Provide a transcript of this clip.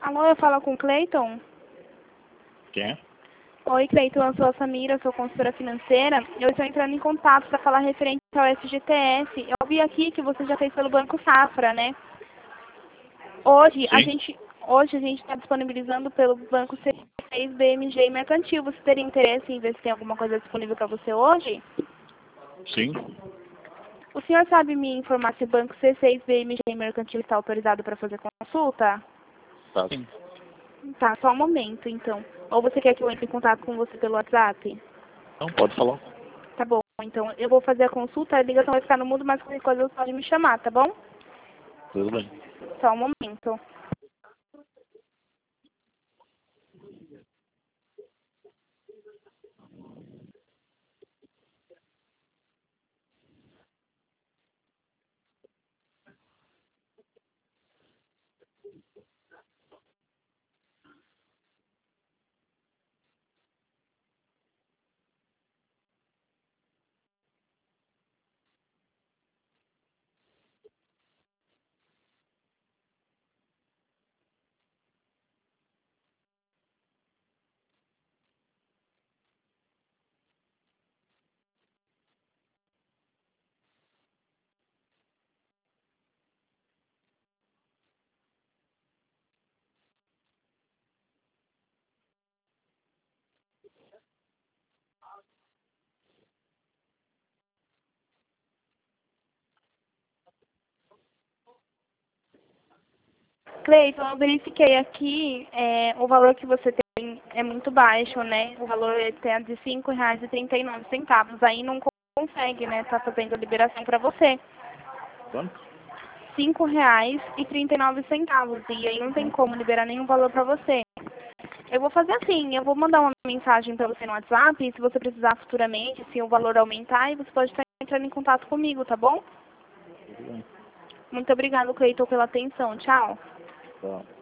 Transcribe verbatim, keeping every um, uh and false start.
Alô, eu falo com o Cleiton? Quem é? Oi, Cleiton, eu sou a Samira, eu sou consultora financeira. Eu estou entrando em contato para falar referente ao S G T S. Eu vi aqui que você já fez pelo Banco Safra, né? Hoje a Sim, gente hoje a gente está disponibilizando pelo Banco C seis B M G Mercantil. Você teria interesse em ver se tem alguma coisa disponível para você hoje? sim. O senhor sabe me informar se o Banco C seis B M G Mercantil está autorizado para fazer consulta? Tá sim. Tá, só um momento, então. Ou você quer que eu entre em contato com você pelo WhatsApp? Não, pode falar. Tá bom, então eu vou fazer a consulta, a ligação vai ficar no mudo, mas qualquer coisa você pode me chamar, tá bom? Tudo bem. Só um momento. Cleiton, eu verifiquei aqui, é, o valor que você tem é muito baixo, né? O valor é de cinco reais e trinta e nove centavos. Aí não consegue, né? Tá fazendo a liberação para você. Quanto? Cinco reais e trinta e nove centavos. E aí não tem como liberar nenhum valor para você. Eu vou fazer assim, eu vou mandar uma mensagem para você no WhatsApp, e se você precisar futuramente, se o valor aumentar, aí você pode estar entrando em contato comigo, tá bom? Tudo bem. Muito obrigada, Cleiton, pela atenção. Tchau. Tá.